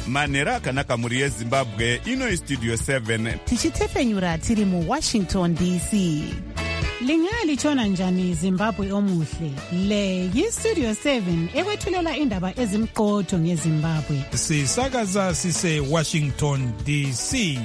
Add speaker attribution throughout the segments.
Speaker 1: manhero akanaka mhuri yezimbabwe. Ino Studio 7
Speaker 2: tichitefenyura tiri muWashington DC.
Speaker 3: Lingalitshona njani Zimbabwe omuhle? Le yiStudio 7 ekwethulela indaba ezimqotho ngeZimbabwe.
Speaker 4: Sisakaza sise Washington DC.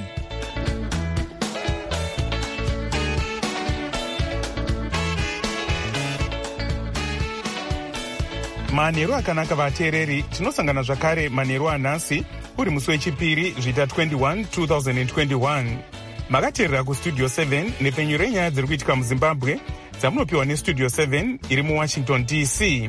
Speaker 4: Manhero akanaka vateereri, tinosangana zvakare manhero anhasi uri musi wechipiri zvita 21 2021. Makateerera kuStudio 7 nepfenyuro renyaya dziri kuitika muZimbabwe dzamunopiwa neStudio 7 iri muWashington DC.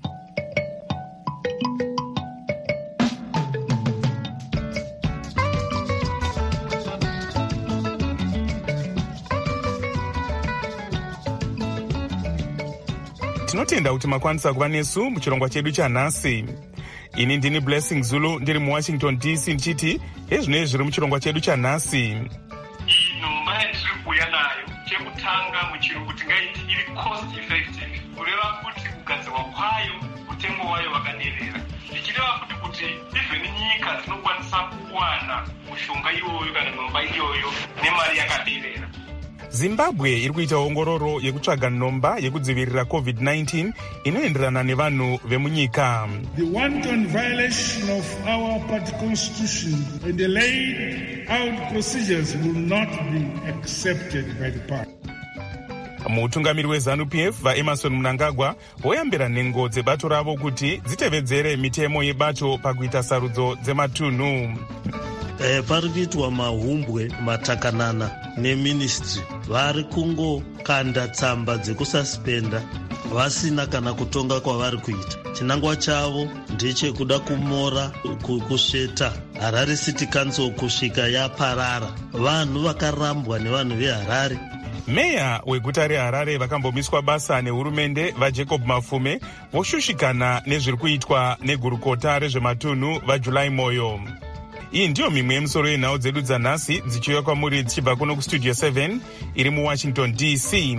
Speaker 4: Tinotenda kuti makwanisa kuva nesu muchirongwa chedu chanhasi. Ini ndini Blessing Zulu ndiri muWashington DC ndichiti ezvino zviri muchirongwa chedu chanhasi.
Speaker 5: Nhomba yatiri kuuya nayo chekutanga muchirungu tingaiti iri cost effective, kureva kuti kugadzirwa kwayo mutengo wayo wakaderera. Ndichireva kuti even nyika dzinokwanisa kuwana mushonga iyoyo kana nhomba iyoyo nemari yakaderera.
Speaker 4: Zimbabwe iri kuita ongororo yekutsvaga nhomba yekudzivirira COVID-19 inoenderana nevanhu vemunyika.
Speaker 6: The wanton violation of our party constitution and the laid out procedures will not be accepted by the party.
Speaker 4: Mutungamiri weZANU-PF vaEmerson Mnangagwa voyambira nhengo dzebato ravo kuti dzitevedzere mitemo yebato pakuita sarudzo dzematunhu.
Speaker 7: Pari kuitwa mahumbwe matakanana neministry, vari kungokanda tsamba dzekususpenda vasina kana kutonga kwavari kuita. Chinangwa chavo ndechekuda kumora kusveta Harare City Council kusvika yaparara. Vanhu vakarambwa nevanhu veHarare.
Speaker 4: Meya weguta reHarare vakambomiswa basa nehurumende vaJacob Mafume voshushikana nezviri kuitwa negurukota rezvematunhu vaJuly Moyo. Iyi ndiyo mimwe yemusoro yenhau dzedu dzanhasi dzichiuya kwamuri dzichibva kuno kuStudio 7 iri muWashington DC.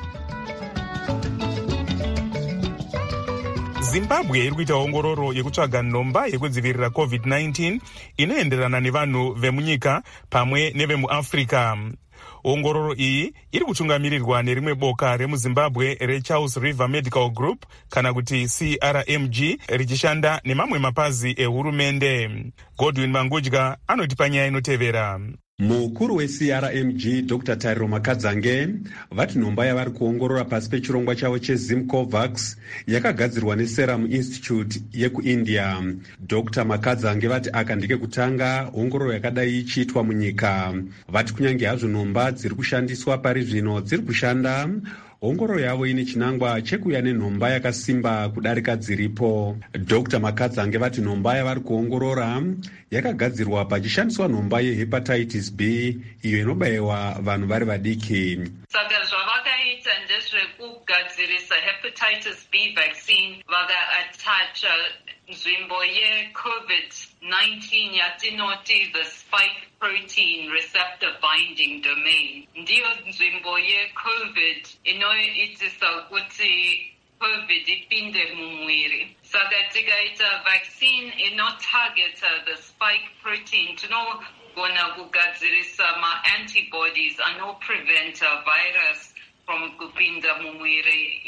Speaker 4: Zimbabwe iri kuita ongororo yekutsvaga nhomba yekudzivirira COVID-19 inoenderana nevanhu vemunyika pamwe nevemuAfrica. Ongororo iyi iri kutungamirirwa nerimwe boka remuZimbabwe reCharles River Medical Group kana kuti CRMG richishanda nemamwe mapazi ehurumende. Godwin Mangudya anotipa nyaya inotevera.
Speaker 8: Mukuru weCRMG Dr. Tairo Makadzange vati nhomba yavari kuongorora pasi pechirongwa chavo cheZimcovax yakagadzirwa neSerum Institute yekuIndia. Dr. Makadzange vati aka ndike kutanga ongororo yakadai ichiitwa munyika. Vati kunyange hazvo nhomba dziri kushandiswa pari zvino dziri kushanda, ongororo yavo ine chinangwa chekuuya nenhomba yakasimba kudarika dziripo. Dr. Makadzange vati nhomba yavari kuongorora yakagadzirwa pachishandiswa nhomba yehepatitis B iyo inobayiwa vanhu vari vadiki.
Speaker 9: Saka zvavakaita ndezvekugadzirisa hepatitis B vaccine vakaatacha nzvimbo yeCovid-19 yatinoti the spike protein receptor binding domain. Ndiyo nzvimbo yeCovid inoitisa kuti COVID ipinde mumwiri. Saka tikaita vaccine inotargeta the spike protein, tinogona kugadzirisa ma-antibodies anopreventa virus from kupinda mumwiri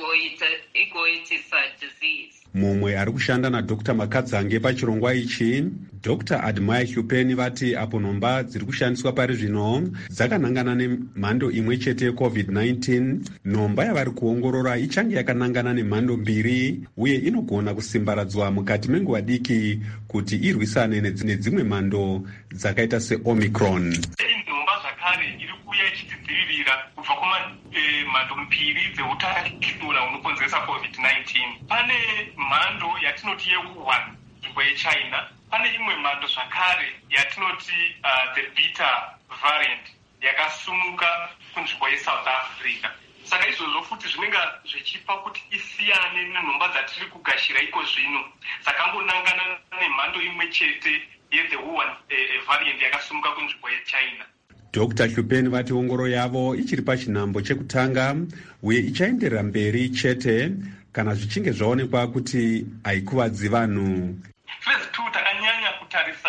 Speaker 9: igoitisa disease.
Speaker 8: Mumwe ari kushanda naDr. Makadzange pachirongwa ichi, Dr. Admire Hupeni vati apo nhomba dziri kushandiswa pari zvino dzakanangana nemhando imwe chete yeCovid-19, nhomba yavari kuongorora ichange yakanangana nemhando mbiri uye inogona kusimbaradzwa mukati menguva diki kuti irwisane nedzimwe mhando dzakaita seOmicron.
Speaker 5: Nhomba zvakare iri kuuya ichitidzivirira kubva kumamhando mbiri dzeutachiona unokonzeresa COVID-19. Pane mhando yatinoti ye-Wuhan, nzvimbo yeChina. Pane imwe mhando zvakare yatinoti the beta variant yakasumuka kunzvimbo yeSouth Africa. Saka izvozvo futi zvinenge zvichipa kuti isiyane nenhomba dzatiri kugashira iko zvino. Sakangonangana nemhando imwe chete ye-the Wuhan variant yakasumuka kunzvimbo yeChina.
Speaker 8: Dr. Hupeni vati ongororo yavo ichiri pachinhambo chekutanga uye ichaenderera mberi chete kana zvichinge zvaonekwa kuti haikuvadzi vanhu.
Speaker 5: Phase 2 takanyanya kutarisa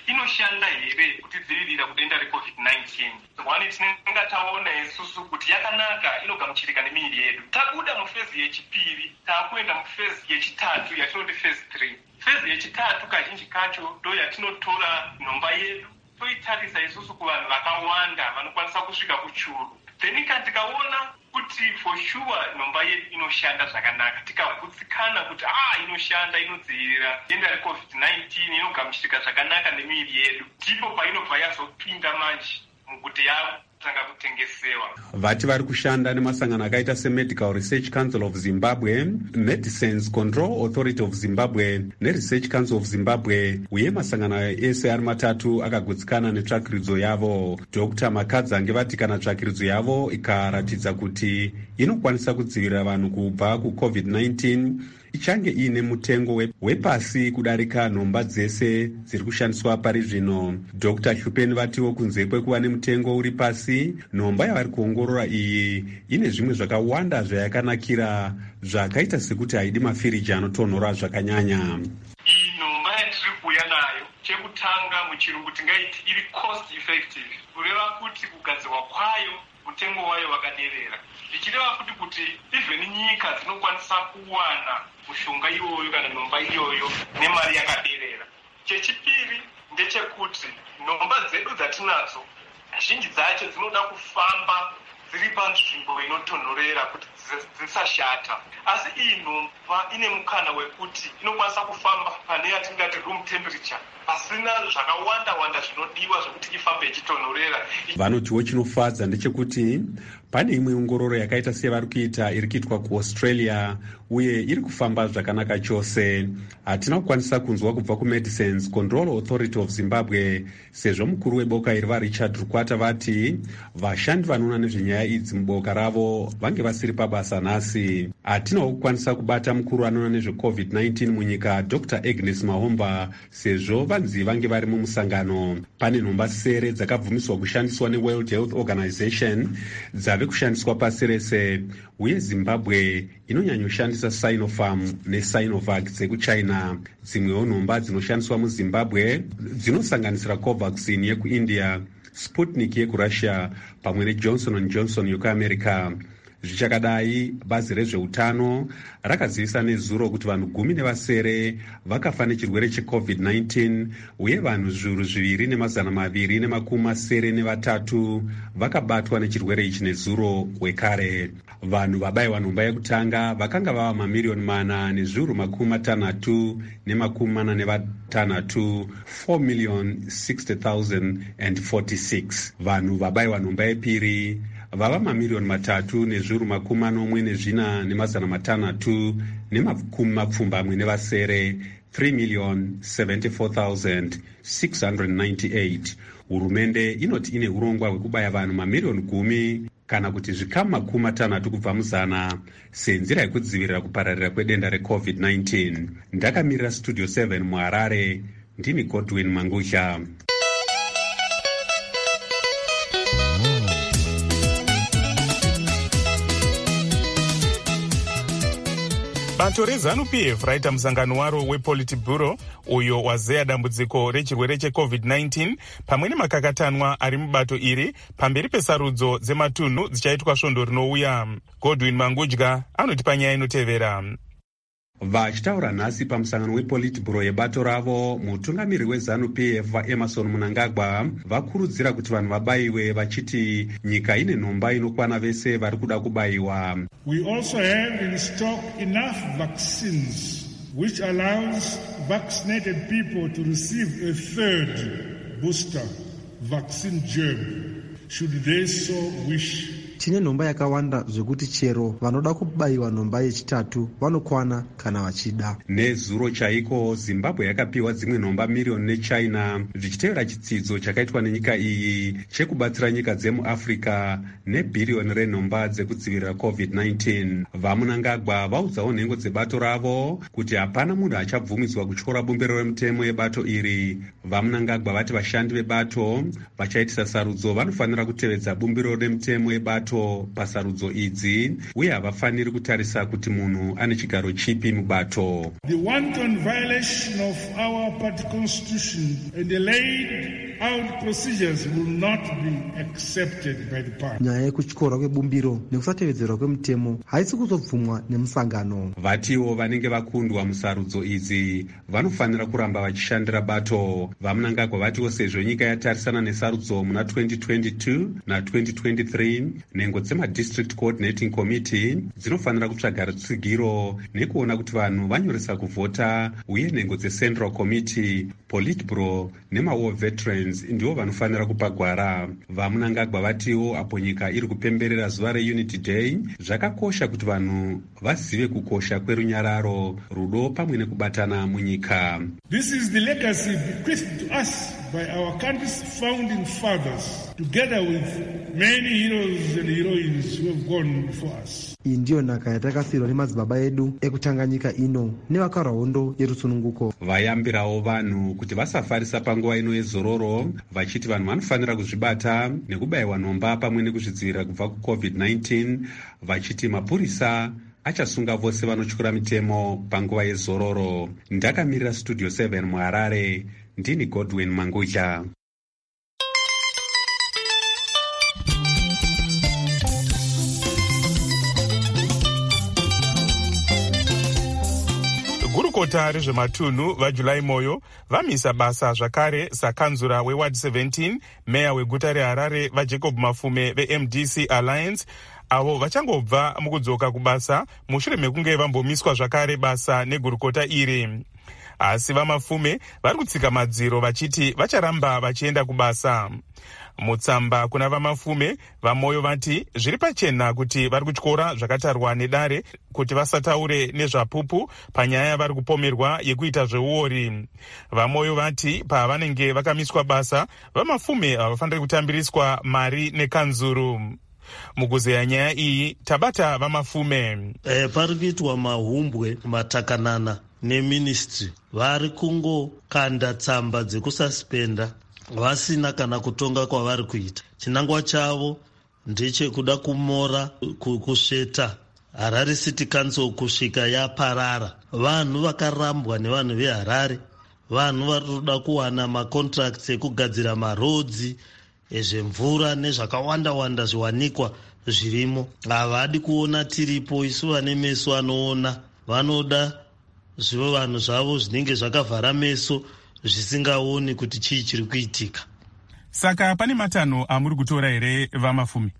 Speaker 5: inoshanda here kutidzivirira kudenda reCovid-19. One tinenge taona isusu kuti yakanaka, inogamuchirika nemiviri yedu. Tabuda mufezi yechipiri, takuenda mufezi yechitatu yatinoti phase 3. Phase yechitatu kazhinji kacho ndo yatinotora nhomba yedu toitarisa isusu kuvanhu vakawanda vanokwanisa kusvika kuchuru. Then tikaona kuti for sure nhomba yedu inoshanda zvakanaka, tikagutsikana kuti inoshanda, inodzivirira denda reCovid-19, inogamuchirika zvakanaka nemiviri yedu, ndipo painobva yazopinda manje mukuti yatanga kutengesewa.
Speaker 8: Vati vari kushanda nemasangano akaita seMedical Research Council of Zimbabwe, Medicines Control Authority of Zimbabwe neResearch Council of Zimbabwe, uye masangano ese ari matatu akagutsikana netsvakiridzo yavo. Dr. Makadzange vati kana tsvakiridzo yavo ikaratidza kuti inokwanisa kudzivirira vanhu kubva kuCovid-19 ichange iine mutengo wepasi kudarika nhomba dzese dziri kushandiswa pari zvino. Dr. Chupeni vatiwo kunze kwekuva nemutengo uri pasi, nhomba yavari kuongorora iyi ine zvimwe zvakawanda zvayakanakira, zvakaita sekuti haidi mafiriji anotonhora zvakanyanya.
Speaker 5: Iyi nhomba yatiri kuuya nayo, chekutanga muchirungu tingaiti iri cost effective, kureva kuti kugadzirwa kwayo mutengo wayo wakaderera. Zvichireva futi kuti even nyika dzinokwanisa kuwana mushonga iyoyo kana nhomba iyoyo nemari yakaderera. Chechipiri ndechekuti nhomba dzedu dzatinadzo zhinji dzacho dzinoda kufamba dziri panzvimbo inotonhorera kuti dzisashata, asi iyi nhomba ine mukana wekuti inokwanisa kufamba pane yatingati room temperature pasina zvakawanda zvinodiwa zvokuti ifambe ichitonhorera.
Speaker 8: Vanotiwo chinofadza ndechekuti pane imwe ongororo yakaita sevari kuita iri kuitwa kuAustralia uye iri kufamba zvakanaka chose. Hatina kukwanisa kunzwa kubva kuMedicines Control Authority of Zimbabwe sezvo mukuru weboka iri vaRichard Rukwata vati vashandi vanoona nezvenyaya idzi muboka ravo vange vasiri pabasa nhasi. Hatinawo kukwanisa kubata mukuru anoona nezveCovid-19 munyika Dr. Agnes Mahomba sezvo vanzi vange vari mumusangano. Pane nhomba sere dzakabvumiswa kushandiswa neWorld Health Organization dzave kushandiswa pasi rese, uye Zimbabwe inonyanyoshandisa Sinopharm neSinovac dzekuchina. Dzimwewo nhomba dzinoshandiswa muZimbabwe dzinosanganisira Covaxin yekuIndia, Sputnik yekuRussia pamwe neJohnson & Johnson yekuAmerica. Zvichakadai, bazi rezveutano rakazivisa nezuro kuti vanhu 17 vakafa nechirwere cheCovid-19 uye vanhu 2,293 vakabatwa nechirwere ichi nezuro wekare. Vanhu vabayiwa nhomba yekutanga vakanga vava mamiliyoni 4,646,000, 4,060,046. Vanhu vabayiwa nhomba yepiri vava mamiliyoni 3,14,600,000 3,074,698. Hurumende inoti ine urongwa hwekubaya vanhu mamiliyoni 10 kana kuti zvikamu 60 kubva muzana senzira yekudzivirira kupararira kwedenda reCovid-19. Ndakamirira Studio 7 muHarare, ndini Godwin Mangusha.
Speaker 4: Bato reZANU-PF raita musangano waro wePolitburo uyo wazeya dambudziko rechirwere cheCovid-19 pamwe nemakakatanwa ari mubato iri pamberi pesarudzo dzematunhu dzichaitwa svondo rinouya. Godwin Mangudya anotipa nyaya inotevera.
Speaker 8: Vachitaura nhasi pamusangano wePolitburo yebato ravo, mutungamiri weZANU-PF vaEmerson Mnangagwa vakurudzira kuti vanhu vabayiwe vachiti nyika ine nhomba inokwana vese vari kuda kubayiwa.
Speaker 6: We also have in stock enough vaccines which allows vaccinated people to receive a third booster vaccine jab should they so wish.
Speaker 10: Tine nhomba yakawanda zvekuti chero vanoda kubayiwa nhomba yechitatu vanokwana kana vachida.
Speaker 8: Nezuro chaiko, Zimbabwe yakapiwa dzimwe nhomba miliyoni neChina zvichitevera chitsidzo chakaitwa nenyika iyi chekubatsira nyika dzemuAfrica nebhiriyoni renhomba dzekudzivirira COVID-19. VaMnangagwa vaudzawo nhengo dzebato ravo kuti hapana munhu achabvumidzwa kutyora bumbiro remutemo yebato iri. VaMnangagwa vati vashandi vebato vachaitisa sarudzo vanofanira kutevedza bumbiro remutemo yebato bato pasarudzo idzi uye havafaniri kutarisa kuti munhu ane chigaro chipi mubato.
Speaker 6: The wanton violation of our party constitution and the laid out procedures will not be accepted by the party.
Speaker 10: Nyaya yekutyora kwebumbiro nekusatevedzerwa kwemutemo haisi kuzobvumwa nemusangano.
Speaker 8: Vatiwo vanenge vakundwa musarudzo idzi vanofanira kuramba vachishandira bato. Vamunangagwa vatiwo sezvo nyika yatarisana nesarudzo muna 2022 na 2023 nhengo dzemadistrict coordinating committee dzinofanira kutsvaga rutsigiro nekuona kuti vanhu vanyoresa kuvhota, uye nhengo dzecentral committee, politburo nemawar veterans ndivo vanofanira kupa gwara. Vamunangagwa vatiwo apo nyika iri kupemberera zuva reunity day, zvakakosha kuti vanhu vazive kukosha kwerunyararo, rudo pamwe nekubatana munyika.
Speaker 6: This is the legacy bequeathed to us by our country's founding fathers, together with many heroes and heroines who have gone before us.
Speaker 10: Iyi ndiyo nhaka yatakasiyirwa nemadzibaba edu ekutanga nyika ino nevakarwa hondo yerusununguko.
Speaker 8: Vayambirawo vanhu kuti vasafarisa panguva ino yezororo, vachiti vanhu vanofanira kuzvibata nekubayiwa nhomba pamwe nekuzvidzivirira kubva kuCovid-19, vachiti mapurisa achasunga vose vanotyura mitemo panguva yezororo. Ndakamirira Studio 7 muHarare, ndini Godwin Manguja.
Speaker 4: gurukota rezvematunhu vaJulai Moyo vamisa basa zvakare sakanzura weward 17, meya weguta reHarare vaJacob Mafume veMDC Alliance, avo vachangobva mukudzoka kubasa mushure mekunge vambomiswa zvakare basa negurukota iri. Asi vaMafume vari kutsika madziro vachiti vacharamba vachienda kubasa. Mutsamba kuna vaMafume, vaMoyo vati zviri pachena kuti vari kutyora zvakatarwa nedare kuti vasataure nezvapupu panyaya vari kupomerwa yekuita zveuori. VaMoyo vati pavanenge vakamiswa basa, vaMafume havafaniri kutambiriswa mari nekanzuru. Mukuzeya nyaya iyi tabata vaMafume.
Speaker 7: Pari kuitwa mahumbwe matakanana neministry, vari kungokanda tsamba dzekususpenda vasina kana kutonga kwavari kuita. Chinangwa chavo ndechekuda kumora kusveta Harare City Council kusvika yaparara. Vanhu vakarambwa nevanhu veHarare, vanhu vari kuda kuwana macontracts ekugadzira marodzi, ezvemvura nezvakawanda-wanda zviwanikwa zvirimo. Havadi kuona tiripo, isu vane meso anoona. Vanoda zvivo vanhu zvavo zvinenge zvakavhara meso zvisingaoni kuti chii chiri kuitika.
Speaker 4: Saka pane matanho amuri kutora here vaMafume?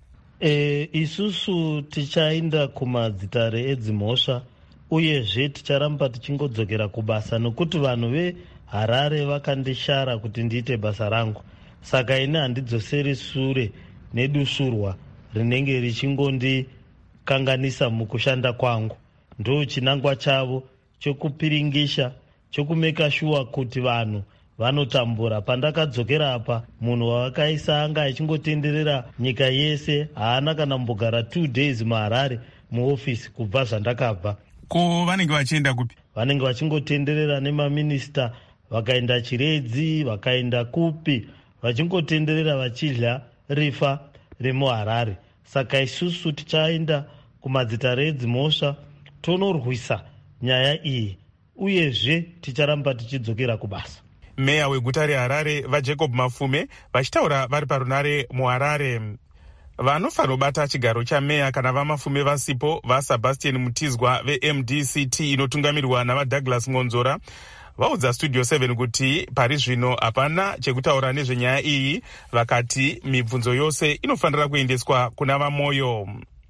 Speaker 7: Isusu tichaenda kumadzitare edzimhosva, uyezve ticharamba tichingodzokera kubasa nokuti vanhu veHarare vakandishara kuti ndiite basa rangu. Saka ine handidzoseri sure nedusurwa rinenge richingondikanganisa mukushanda kwangu. Ndo chinangwa chavo chokupiringisha, chokumeka shuwa kuti vanhu vanotambura. Pandakadzokera apa, munhu wavakaisa anga achingotenderera nyika yese, haana kana mbogara 2 days muHarare muofisi kubva zvandakabva.
Speaker 4: Ko vanenge vachienda kupi?
Speaker 7: Vanenge vachingotenderera nemaminista, vakaenda Chiredzi, vakaenda kupi, vachingotenderera vachidya rifa remuHarare. Saka isusu tichaenda kumadzitare edzimhosva tonorwisa nyaya iyi, uyezve ticharamba tichidzokera kubasa.
Speaker 4: Meya weguta reHarare vaJacob Mafume vachitaura vari parunare muHarare. Vanofanira kubata chigaro chameya kana vaMafume vasipo vaSebastian Mutizwa veMDCT inotungamirwa navaDouglas Ngonzora vaudza Studio 7 kuti pari zvino hapana chekutaura nezvenyaya iyi, vakati mibvunzo yose inofanira kuendeswa kuna vaMoyo.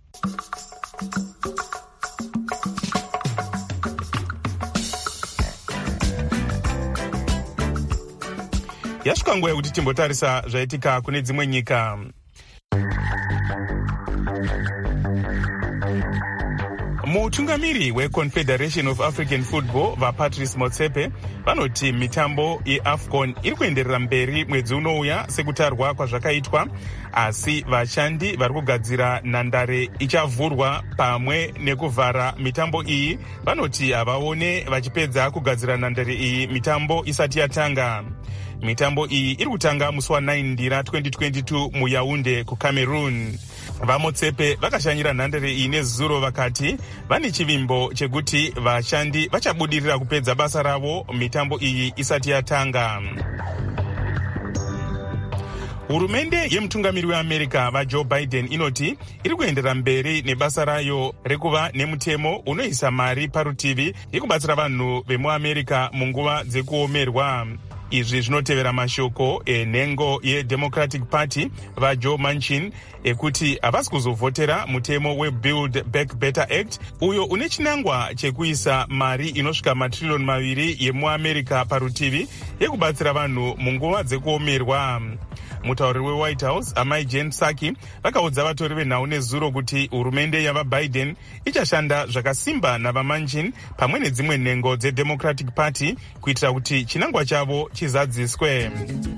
Speaker 4: Yasvika nguva yekuti timbotarisa zvaitika kune dzimwe nyika. Mutungamiri weConfederation of African Football vaPatrice Motsepe vanoti mitambo yeAFCON iri kuenderera mberi mwedzi unouya sekutarwa kwazvakaitwa, asi vashandi vari kugadzira nhandare ichavhurwa pamwe nekuvhara mitambo iyi vanoti havaone vachipedza kugadzira nhandare iyi mitambo isati yatanga. Mitambo iyi iri kutanga musi wa9 Ndira 2022 muYaounde kuCameroon. vamotsepe vakashanyira nhandare iyi nezuro vakati vane chivimbo chekuti vashandi vachabudirira kupedza basa ravo mitambo iyi isati yatanga. Hurumende yemutungamiri weAmerica vaJoe Biden inoti iri kuendera mberi nebasa rayo rekuva nemutemo unoisa mari parutivi yekubatsira vanhu vemuAmerica munguva dzekuomerwa. Izvi zvinotevera mashoko enhengo yeDemocratic Party vaJoe Manchin ekuti havasi kuzovhotera mutemo weBuild Back Better Act uyo une chinangwa chekuisa mari inosvika matririyoni 2 yemuAmerica parutivi yekubatsira vanhu munguva dzekuomerwa. Mutauriri weWhite House amai Jen Psaki vakaudza vatori venhau nezuro kuti hurumende yavaBiden ichashanda zvakasimba navaManchin pamwe nedzimwe nhengo dzeDemocratic Party kuitira kuti chinangwa chavo chizadziswe.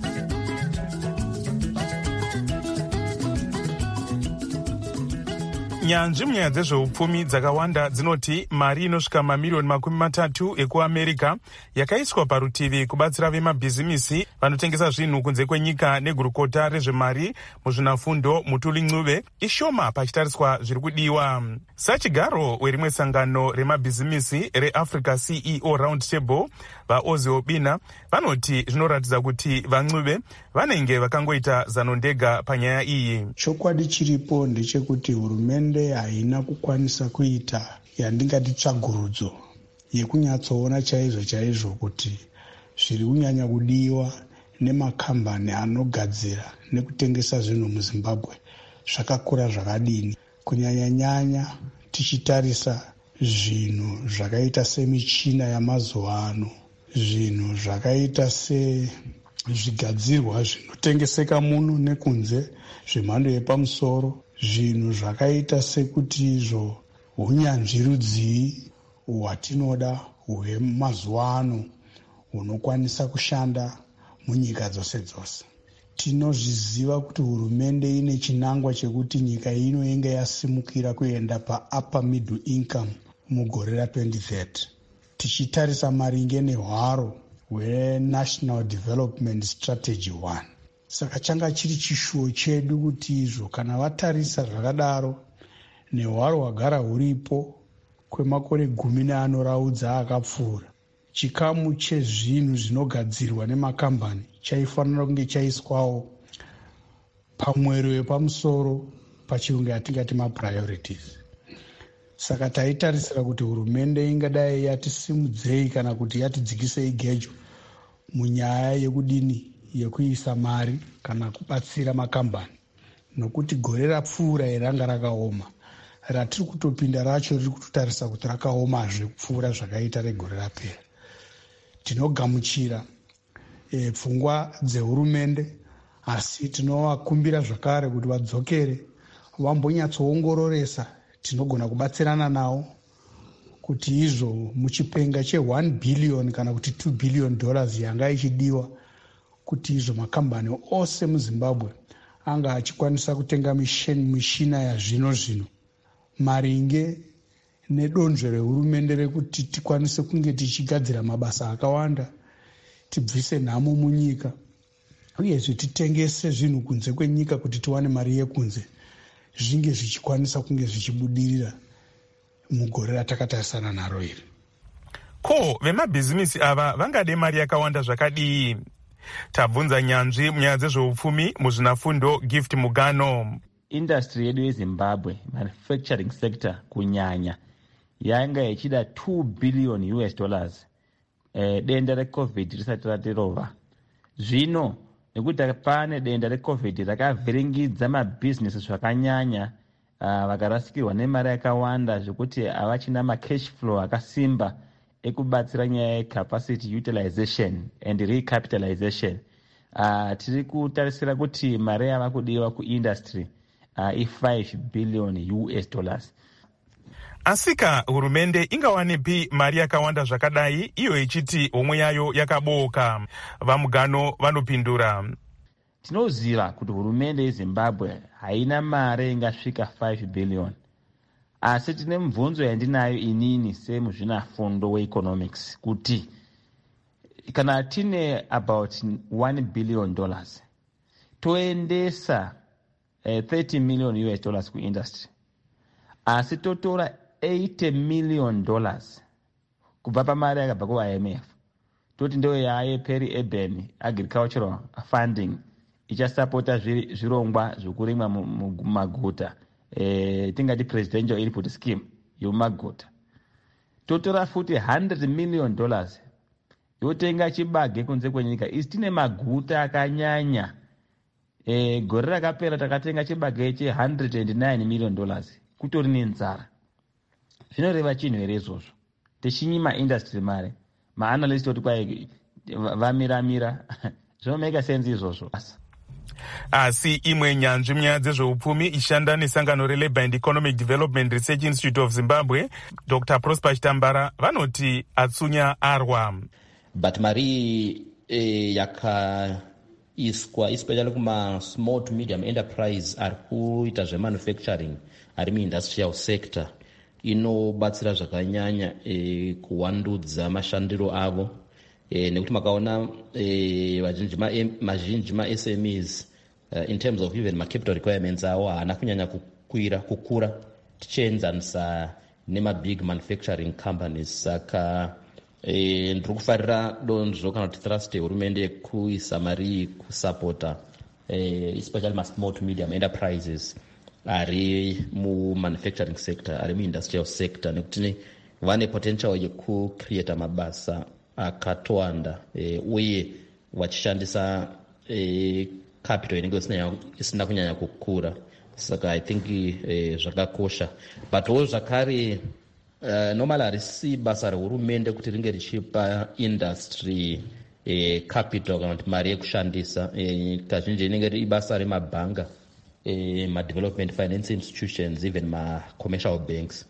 Speaker 4: Nyanzvi munyaya dzezveupfumi dzakawanda dzinoti mari inosvika mamiliyoni 30 ekuAmerica yakaiswa parutivi kubatsira vemabhizimisi vanotengesa zvinhu kunze kwenyika negurukota rezvemari muzvinafundo Mutuli Ncube ishoma pachitariswa zviri kudiwa. Sachigaro werimwe sangano remabhizimisi reAfrica CEO Roundtable vaOzi Obina vanoti zvinoratidza kuti vaNcube vanenge vakangoita zanondega panyaya iyi.
Speaker 11: Chokwadi chiripo ndechekuti hurumende haina kukwanisa kuita yandingati tsvagurudzo yekunyatsoona chaizvo kuti zviri kunyanya kudiwa nemakambani anogadzira nekutengesa zvinhu muZimbabwe zvakakura zvakadini, kunyanya tichitarisa zvinhu zvakaita semichina yamazuva ano, zvinhu zvakaita sezvigadzirwa zvinotengeseka muno nekunze zvemhando yepamusoro, zvinhu zvakaita sekuti izvo unyanzvi rudzii hwatinoda hwemazuva ano hunokwanisa kushanda munyika dzose dzose. Tinozviziva kuti hurumende ine chinangwa chekuti nyika ino inge yasimukira kuenda paupper middle income mugore ra2030 tichitarisa maringe nehwaro hweNational Development Strategy 1. Saka changa chiri chishuwo chedu kuti izvo kana vatarisa zvakadaro nehwaro hwagara huripo kwemakore 10 anoraudza akapfuura, chikamu chezvinhu zvinogadzirwa nemakambani chaifanira kunge chaiswawo pamwero wepamusoro pachirungu yatingati mapriorities. Saka taitarisira kuti hurumende ingadai yatisimudzei kana kuti yatidzikisei gejo munyaya yekudini yekuisa mari kana kubatsira makambani, nokuti gore rapfuura iranga rakaoma, ratiri kutopinda racho riri kutotarisa kuti rakaomazve kupfuura zvakaita regore rapera. Tinogamuchira pfungwa dzehurumende, asi tinovakumbira zvakare kuti vadzokere vambonyatsoongororesa tinogona kubatsirana navo kuti izvo muchipenga che$1 billion kana kuti $2 billion yanga ichidiwa kuti izvo makambani ose muZimbabwe anga achikwanisa kutenga mishina yazvino maringe nedonzvo rehurumende rekuti tikwanise kunge tichigadzira mabasa akawanda, tibvise nhamo munyika, uyezve titengese zvinhu kunze kwenyika kuti tiwane mari yekunze, zvinge zvichikwanisa kunge zvichibudirira mugore ratakatarisana naro iri.
Speaker 4: Ko vemabhizimisi ava vangade mari yakawanda zvakadii? Tabvunza nyanzvi munyaya dzezveupfumi muzvinafundo Gift Mugano.
Speaker 12: Industry yedu yeZimbabwe, manufacturing sector kunyanya, yanga ichida $2 billion denda reCovid risati ratirova. Zvino nekuti pane denda reCovid rakavhiringidza mabhizinesi zvakanyanya, vakarasikirwa nemari yakawanda zvekuti havachina macash flow akasimba ekubatsira nyaya yecapacity utilization and recapitalization. Tiri kutarisira kuti mari yava kudiwa kuindustry $5 billion.
Speaker 4: Asika hurumende ingawanepi mari yakawanda zvakadai iyo ichiti homwe yayo yakabooka? Vamugano vanopindura.
Speaker 12: Tinoziva kuti hurumende yeZimbabwe haina mari ingasvika $5 billion. Asi tine mibvunzo yandinayo inini semuzvinafundo weeconomics kuti kana tine about $1 billion toendesa $30 million kuindustry, asi totora $80 million kubva pamari yakabva kuIMF toti ndo yaye peri urban agricultural funding ichasapota zvirongwa zvokurimwa mumaguta, tingati presidential input scheme yomumaguta. Totora futi $100 million yotenga chibage kunze kwenyika. Isi tine maguta akanyanya. Gore rakapera takatenga chibage $109 million kutori nenzara. Zvinoreva chinhu here izvozvo? Techinyi maindustry mare, maanalyst oti kwai vamiramira zvinomeka sense izvozvo.
Speaker 4: Asi imwe nyanzvi munyaya dzezveupfumi ishanda nesangano reLabour and Economic Development Research Institute of Zimbabwe, Dr. Prosper Chitambara, vanoti atsunya arwa.
Speaker 13: But mari yakaiswa especially kuma small to medium enterprise ari kuita zvemanufacturing ari muindustrial sector inobatsira zvakanyanya kuwandudza mashandiro avo, nekuti makaona mazhinji ma-SMEs in terms of even ma-capital requirements awo haana kunyanya kukura tichienzanisa nema-big manufacturing companies. Saka ndiri kufarira donzvo kana kuti thrust yehurumende kuisa mari kusapota especially ma-small to medium enterprises ari mu-manufacturing sector, ari mu-industrial sector, nekuti vane potential yekucreata mabasa akatowanda uye vachishandisa capital inenge isina kunyanya kukura. Saka I think zvakakosha, but wo zvakare normally harisi basa rehurumende kuti ringe richipa industry capital kana kuti mari yekushandisa. Kazhinji inenge iri basa remabhanga, ma-development finance institutions, even ma-commercial banks.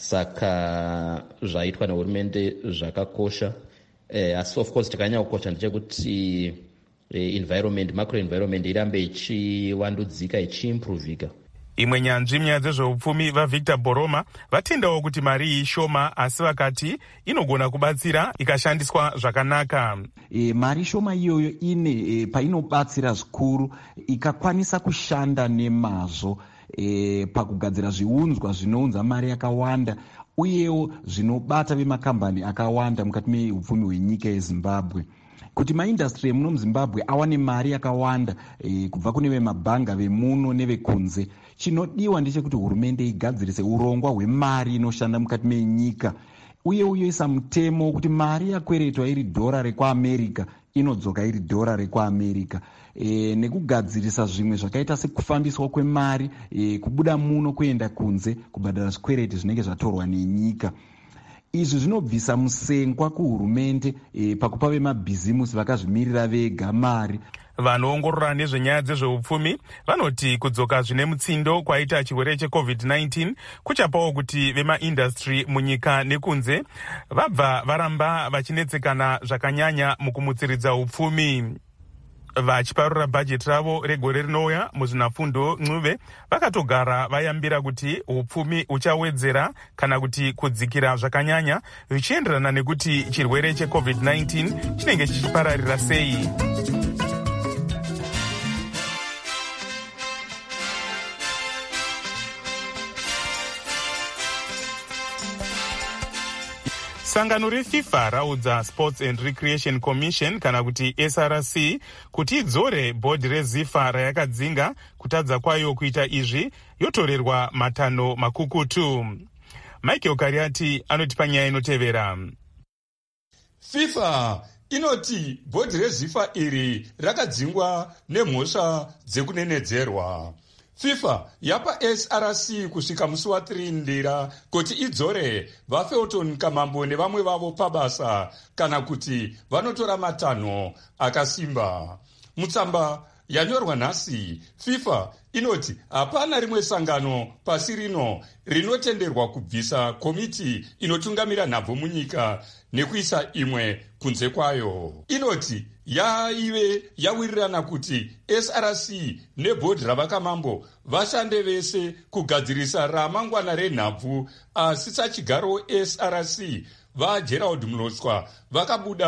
Speaker 13: Saka zvaitwa nehurumende zvakakosha. Asi of course tikanyanya kukosha ndechekuti environment, macro environment irambe ichiwandudzika, ichiimprovika.
Speaker 4: Imwe nyanzvi munyaya dzezveupfumi vaVictor Boroma vatendawo kuti mari iyi shoma, asi vakati inogona kubatsira ikashandiswa zvakanaka.
Speaker 14: Mari shoma iyoyo ine painobatsira zvikuru ikakwanisa kushanda nemazvo pakugadzira zviunzwa zvinounza mari yakawanda uyewo zvinobata vemakambani akawanda mukati meupfumi hwenyika yeZimbabwe. Kuti maindastri emuno muZimbabwe awane mari yakawanda kubva kune vemabhanga vemuno nevekunze, chinodiwa ndechekuti hurumende igadzirise urongwa hwemari inoshanda mukati menyika uye uyoisa mutemo wekuti mari yakweretwa iri dhora rekuAmerica inodzoka iri dhora rekuAmerica, nekugadzirisa zvimwe zvakaita sekufambiswa kwemari kubuda muno kuenda kunze kubhadhara zvikwereti zvinenge zvatorwa nenyika. Izvi zvinobvisa musengwa kuhurumende pakupa vemabhizimusi vakazvimirira vega mari.
Speaker 4: Vanoongorora nezvenyaya dzezveupfumi vanoti kudzoka zvine mutsindo kwaita chirwere cheCovid-19 kuchapawo kuti vemaindastri munyika nekunze vabva varamba vachinetsekana zvakanyanya mukumutsiridza upfumi. Vachiparura bhajeti ravo regore rinouya, muzvinafundo Ncube vakatogara vayambira kuti upfumi uchawedzera kana kuti kudzikira zvakanyanya zvichienderana nekuti chirwere cheCovid-19 chinenge chichipararira sei. Sangano reFIFA raudza Sports and Recreation Commission kana kuti SRC kuti idzore bhodhi reZIFA rayakadzinga kutadza kwayo kuita izvi yotorerwa matanho makukutu. Michael Kariati anoti panyaya inotevera.
Speaker 15: FIFA inoti bhodhi reZIFA iri rakadzingwa nemhosva dzekunenedzerwa. FIFA yapa SRC kusvika musi wa3 ndira kuti idzore vaFelton Kamambo nevamwe vavo pabasa kana kuti vanotora matanho akasimba. Mutsamba yanyorwa nhasi, FIFA inoti hapana rimwe sangano pasi rino rinotenderwa kubvisa komiti inotungamira nhabvu munyika nekuisa imwe kunze kwayo. Inoti yaive yawirirana kuti SRC nebhodhi ravakamambo vashande vese kugadzirisa ramangwana renhabvu, asi sachigaro SRC vaGerald Mloswa vakabuda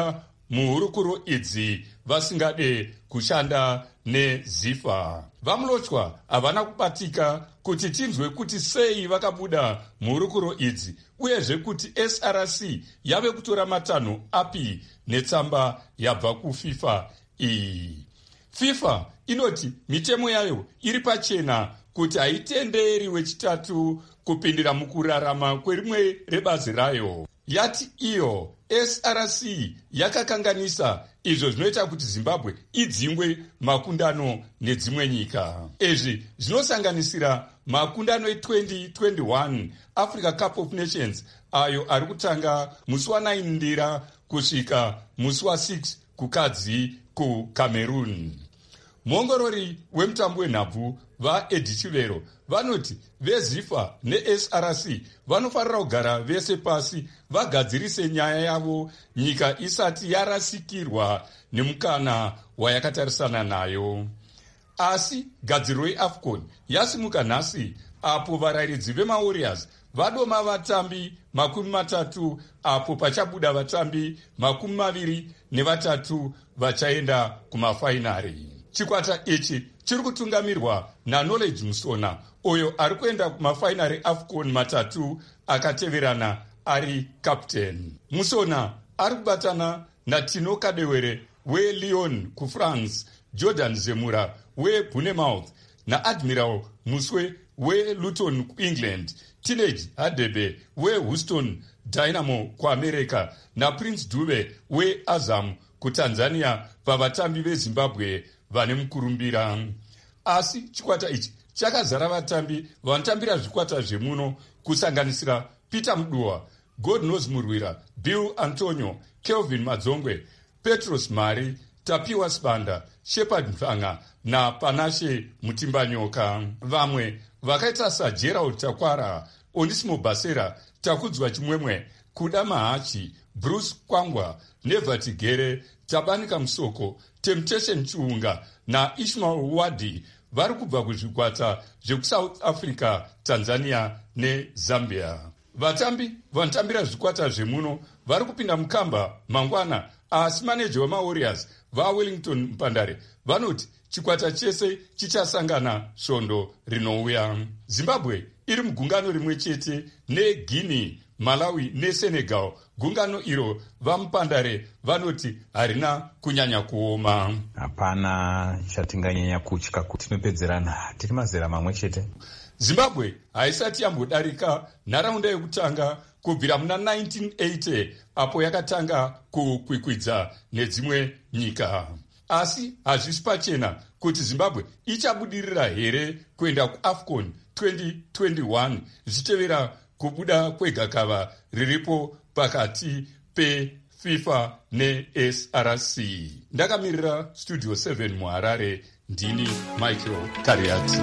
Speaker 15: muhurukuro idzi vasingade kushanda nezifa. Vamulotywa havana kubatika kuti tinzwe kuti sei vakabuda muhurukuro idzi, uyezve kuti SRC yave kutora matanho api netsamba yabva kuFIFA iyi. FIFA inoti mitemo yayo iri pachena kuti haitenderi wechitatu kupindira mukurarama kwerimwe rebazi rayo. Yati iyo SRC yakakanganisa izvo zvinoita kuti Zimbabwe idzingwe makundano nedzimwe nyika. Izvi zvinosanganisira makundano e2021 Africa Cup of Nations ayo ari kutanga musi wa9 Ndira kusvika musi wa6 kukadzi kuCameroon. Muongorori wemutambo wenhabvu vaEdhi Chivero vanoti veZIFA neSRC vanofanira kugara vese pasi vagadzirise nyaya yavo nyika isati yarasikirwa nemukana wayakatarisana nayo. Asi gadziriro yeAFCON yasimuka nhasi apo varairidzi vemaWarriors vadoma vatambi 30 apo pachabuda vatambi 23 vachaenda kumafainari. Chikwata ichi chiri kutungamirwa naKnowledge Musona uyo ari kuenda kumafainari AFCON 3 akateverana ari captain. Musona ari kubatana naTino Kadewere weLyon kuFrance, Jordan Zemura weBournemouth naAdmiral Muswe weLuton kuEngland, Teenage Hadebe weHouston Dynamo kuAmerica naPrince Dube weAzam kuTanzania pavatambi veZimbabwe vane mukurumbira. Asi chikwata ichi chakazara vatambi vanotambira zvikwata zvemuno kusanganisira Peter Mduwa, Godnose Murwira, Bill Antonio, Kelvin Madzongwe, Petros Mari, Tapiwa Sibanda, Shepard Mfanga naPanashe Mutimbanyoka. Vamwe vakaita saGerald Takwara, Onisimo Basera, Takudzwa Chimwemwe, Kuda Mahachi, Bruce Kwangwa, Nevati Gere, Tabanika Musoko, Temptation Chiunga naIshmael Wadi vari kubva kuzvikwata zvekuSouth Africa, Tanzania neZambia. Vatambi vanotambira zvikwata zvemuno vari kupinda mukamba mangwana, asi maneja wemaWarriors vaWellington Mpandare vanoti chikwata chese chichasangana svondo rinouya. Zimbabwe iri mugungano rimwe chete neGuinea, Malawi neSenegal. Gungano iro vaMupandare vanoti harina kunyanya kuoma.
Speaker 16: Hapana chatinganyanya kutya kuti tinopedzerana, tiri mazera mamwe chete.
Speaker 15: Zimbabwe haisati yambodarika nharaunda yekutanga kubvira muna 1980 apo yakatanga kukwikwidza nedzimwe nyika. Asi hazvisi pachena kuti Zimbabwe ichabudirira here kuenda kuAFCON 2021 zvichitevera kubuda kwegakava riripo pakati peFIFA neSRC. Ndakamirira Studio 7 muHarare, ndini Michael Kariati.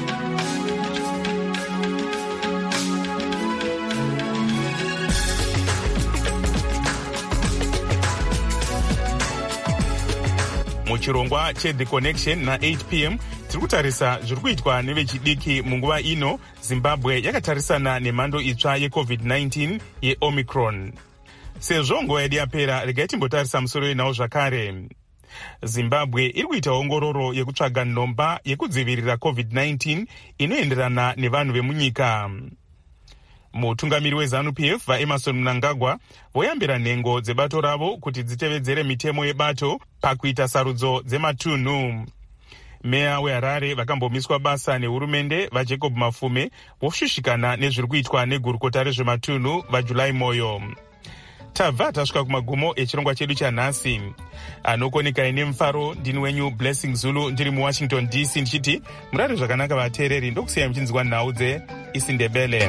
Speaker 4: muchirongwa cheThe Connection na8 p.m. tiri kutarisa zviri kuitwa nevechidiki munguva ino. Zimbabwe yakatarisana nemhando itsva yeCovid-19 yeOmicron. Sezvo nguva yedu yapera, regai timbotarisa musoro wenawo zvakare. Zimbabwe iri kuita ongororo yekutsvaga nhomba yekudzivirira COVID-19 inoenderana nevanhu vemunyika. Mutungamiri weZANU-PF vaEmerson Mnangagwa voyambira nhengo dzebato ravo kuti dzitevedzere mitemo yebato pakuita sarudzo dzematunhu. Meya weHarare vakambomiswa basa nehurumende vaJacob Mafume voshushikana nezviri kuitwa negurukota rezvematunhu vaJulai Moyo. Tabva tasvika kumagumo echirongwa chedu chanhasi. Anokonekai nemufaro ndini wenyu Blessing Zulu ndiri muWashington DC ndichiti murare zvakanaka vateereri, ndokusiyai muchinzwa nhau dzeIsiNdebele.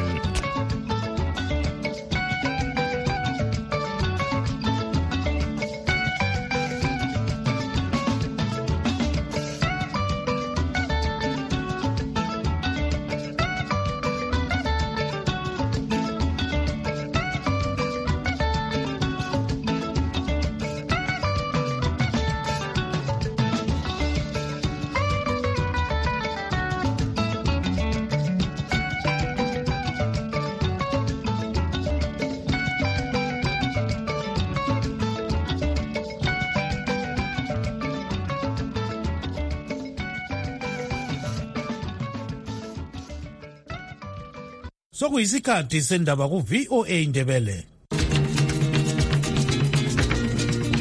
Speaker 17: sokuyisikhathi sendaba ku-VOA Ndebele.